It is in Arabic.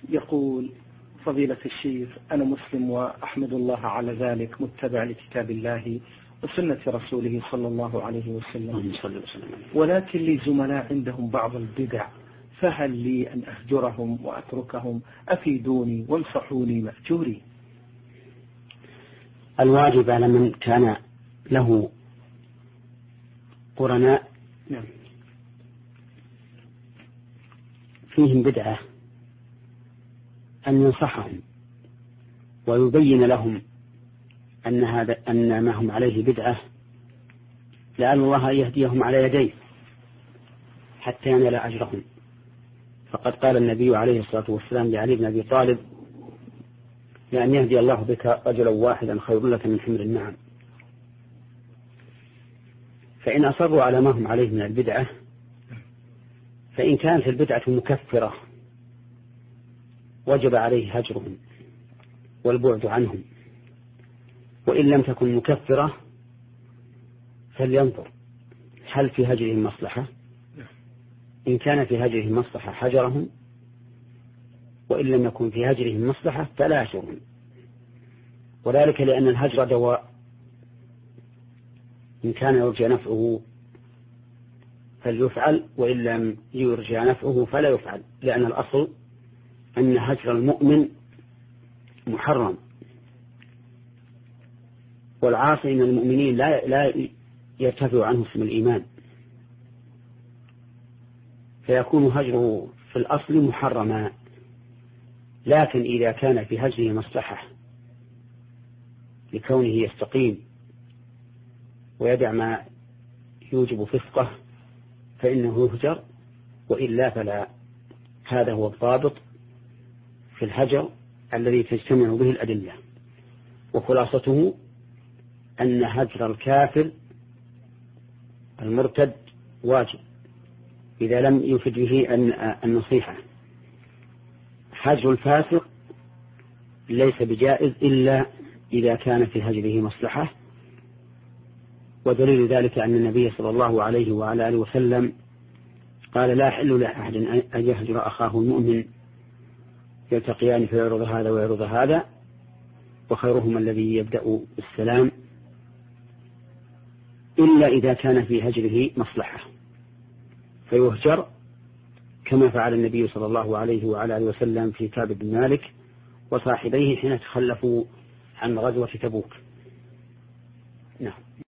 يقول: فضيلة الشيخ، أنا مسلم وأحمد الله على ذلك، متبع لكتاب الله وسنة رسوله صلى الله عليه وسلم، ولكن لي زملاء عندهم بعض البدع، فهل لي أن أهجرهم وأتركهم؟ أفيدوني وانصحوني مأجوري. الواجب على من كان له قرناء فيهم بدعة أن ينصحهم ويبين لهم أن ما هم عليه بدعة، لأن الله يهديهم على يديه حتى ينال أجرهم. فقد قال النبي عليه الصلاة والسلام لعلي بن أبي طالب: لأن يهدي الله بك رجلا واحدا خير لك من حمر النعم. فإن أصروا على ما هم عليه من البدعة، فإن كانت البدعة مكفرة وجب عليه هجرهم والبعد عنهم، وإن لم تكن مكفرة فلينظر هل في هجرهم مصلحة. إن كان في هجرهم مصلحة حجرهم، وإن لم يكن في هجرهم مصلحة فلا يهجرهم، وذلك لأن الهجر دواء، إن كان يرجى نفعه فليفعل، وإن لم يرجى نفعه فلا يفعل، لأن الأصل أن هجر المؤمن محرم، والعاصي من المؤمنين لا يرتفع عنه اسم الإيمان، فيكون هجره في الأصل محرما. لكن إذا كان في هجره مصلحة لكونه يستقيم ويدع ما يوجب فسقه فإنه يهجر، وإلا فلا. هذا هو الضابط في الهجر الذي تجتمع به الأدلة، وخلاصته أن هجر الكافر المرتد واجب إذا لم يفد به النصيحة. هجر الفاسق ليس بجائز إلا إذا كان في هجره مصلحة، ودليل ذلك أن النبي صلى الله عليه وعلى آله وسلم قال: لا يحل لأحد أن يهجر أخاه المؤمن يلتقيان فيعرض هذا ويعرض هذا، وخيرهما الذي يبدأ بالسلام، إلا إذا كان في هجره مصلحة فيهجر، كما فعل النبي صلى الله عليه وعلى آله وسلم في كعب بن مالك وصاحبيه حين تخلفوا عن غزوة تبوك. نعم.